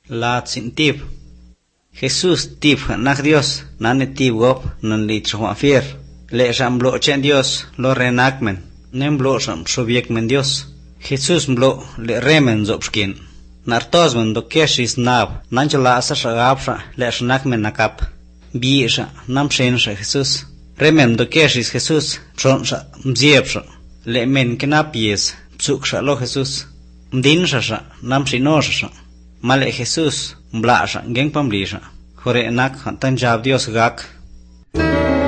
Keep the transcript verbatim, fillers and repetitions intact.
La sin tib. Jesús tib nak Dios, nane tib gop, nan li trhuan fier. Le sham blo chen Dios, lo renak men, nem blo sham shubiek men Dios. Jesús blo le remen zopskin. Nartos men do keshis nab, nanchala sa shagapsha, le shnak men nakap. Biisha, nam shensha Jesús. Remem do keshis Jesús, pshonsha, mziepsha. Le men kenap yes, psuksha lo Jesús. Mdinsha sha, nam shinosha. Male Jesús, mblasha, geng pamblisha. Jore nak, tan jab Dios gak.